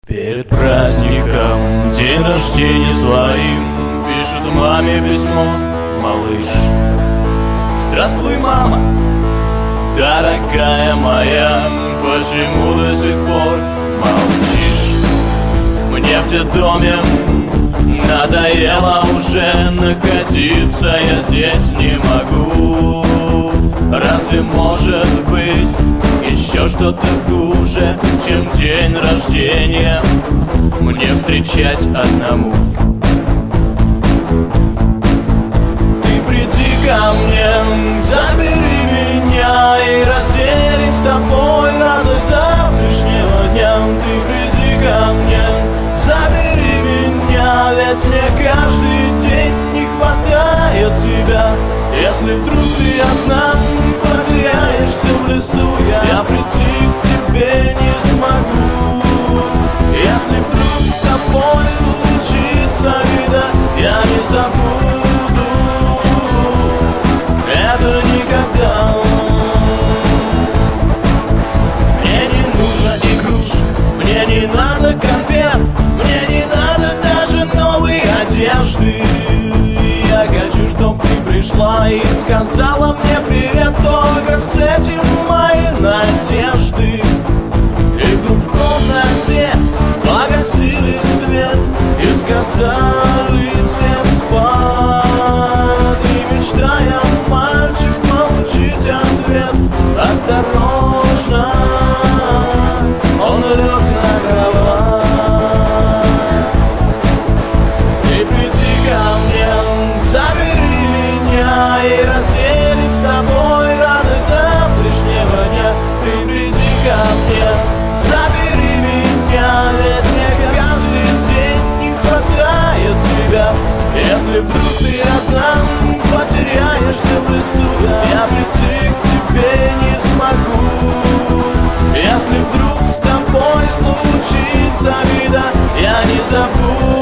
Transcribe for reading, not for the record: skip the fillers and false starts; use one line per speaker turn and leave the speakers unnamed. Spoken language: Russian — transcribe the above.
Перед праздником, день рождения своим, пишет маме письмо малыш. Здравствуй, мама, дорогая моя, почему до сих пор молчишь? Мне в детдоме надоело уже находиться, я здесь не могу. Разве может быть еще что-то хуже, чем день рождения мне встречать одному? Ты приди ко мне, забери меня и разделим с тобой радость завтрашнего дня. Ты приди ко мне, забери меня, ведь мне каждый день не хватает тебя. Если вдруг ты одна потеряешься в лесу, я прийти к тебе не смогу. Если вдруг с тобой случится беда, я не забуду это никогда. Мне не нужно игрушек, мне не надо конфет, мне не надо даже новой одежды. Я хочу, чтоб ты пришла и сказала мне привет, только с этим мои надежды. И вдруг в комнате погасили свет и сказали всем спать. И мечтая, мальчик, получить ответ, осторожно он лег на кровать. Ты приди ко мне, забери меня и разделим с тобой радость завтрашнего дня. Ты приди ко мне, забери меня, ведь мне каждый день не хватает тебя. Если вдруг ты одна потеряешься в лесу, я прийти к тебе не смогу. Если вдруг с тобой случится беда, я не забуду